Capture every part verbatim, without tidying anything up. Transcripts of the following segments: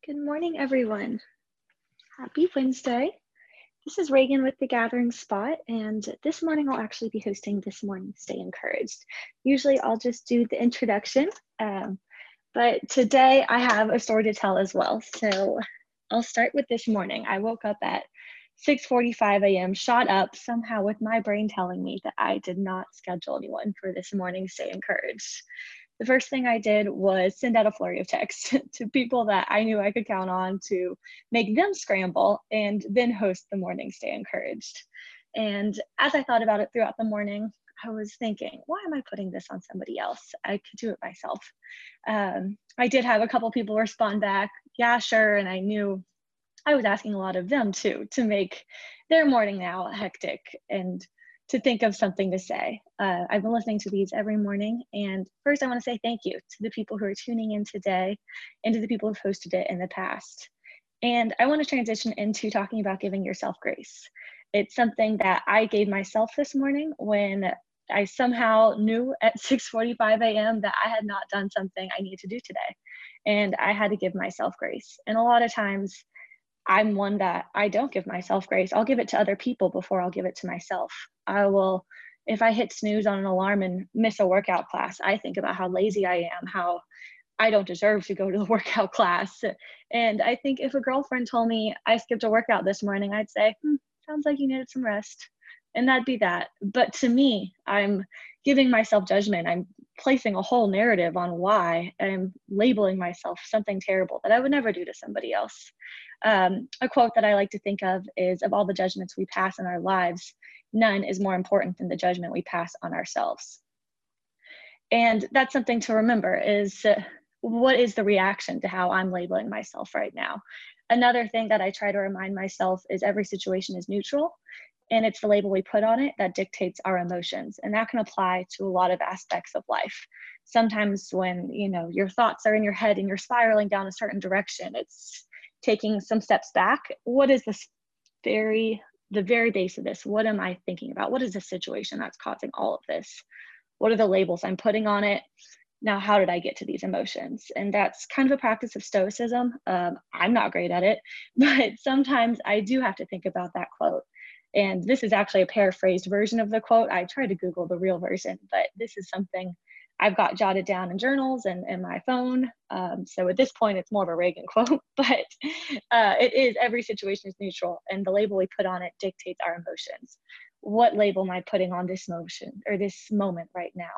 Good morning, everyone. Happy Wednesday. This is Reagan with the Gathering Spot, and this morning I'll actually be hosting this morning Stay Encouraged. Usually I'll just do the introduction, um, but today I have a story to tell as well. So I'll start with this morning. I woke up at six forty-five a m, shot up somehow with my brain telling me that I did not schedule anyone for this morning Stay Encouraged. The first thing I did was send out a flurry of texts to people that I knew I could count on to make them scramble and then host the morning Stay Encouraged. And as I thought about it throughout the morning, I was thinking, why am I putting this on somebody else? I could do it myself. Um, I did have a couple people respond back, yeah, sure. And I knew I was asking a lot of them too, to make their morning now hectic and to think of something to say. Uh, I've been listening to these every morning. And first I wanna say thank you to the people who are tuning in today and to the people who've hosted it in the past. And I wanna transition into talking about giving yourself grace. It's something that I gave myself this morning when I somehow knew at six forty-five a m that I had not done something I needed to do today. And I had to give myself grace. And a lot of times I'm one that I don't give myself grace. I'll give it to other people before I'll give it to myself. I will, if I hit snooze on an alarm and miss a workout class, I think about how lazy I am, how I don't deserve to go to the workout class. And I think if a girlfriend told me I skipped a workout this morning, I'd say, hmm, sounds like you needed some rest. And that'd be that. But to me, I'm giving myself judgment. I'm placing a whole narrative on why I'm labeling myself something terrible that I would never do to somebody else. Um, a quote that I like to think of is, of all the judgments we pass in our lives, none is more important than the judgment we pass on ourselves. And that's something to remember is uh, what is the reaction to how I'm labeling myself right now? Another thing that I try to remind myself is every situation is neutral, and it's the label we put on it that dictates our emotions. And that can apply to a lot of aspects of life. Sometimes when, you know, your thoughts are in your head and you're spiraling down a certain direction, it's taking some steps back. What is this very, the very base of this? What am I thinking about? What is the situation that's causing all of this? What are the labels I'm putting on it? Now, how did I get to these emotions? And that's kind of a practice of stoicism. Um, I'm not great at it, but sometimes I do have to think about that quote. And this is actually a paraphrased version of the quote. I tried to Google the real version, but this is something I've got jotted down in journals and in my phone. Um, so at this point, it's more of a Reagan quote, but uh, it is every situation is neutral and the label we put on it dictates our emotions. What label am I putting on this motion or this moment right now?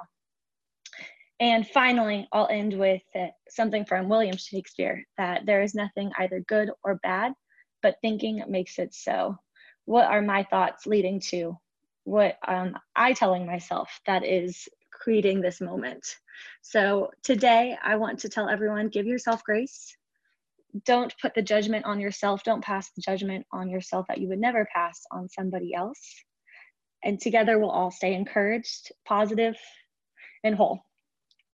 And finally, I'll end with uh, something from William Shakespeare, that there is nothing either good or bad, but thinking makes it so. What are my thoughts leading to? What am I telling myself that is creating this moment? So today, I want to tell everyone, give yourself grace. Don't put the judgment on yourself. Don't pass the judgment on yourself that you would never pass on somebody else. And together, we'll all stay encouraged, positive, and whole.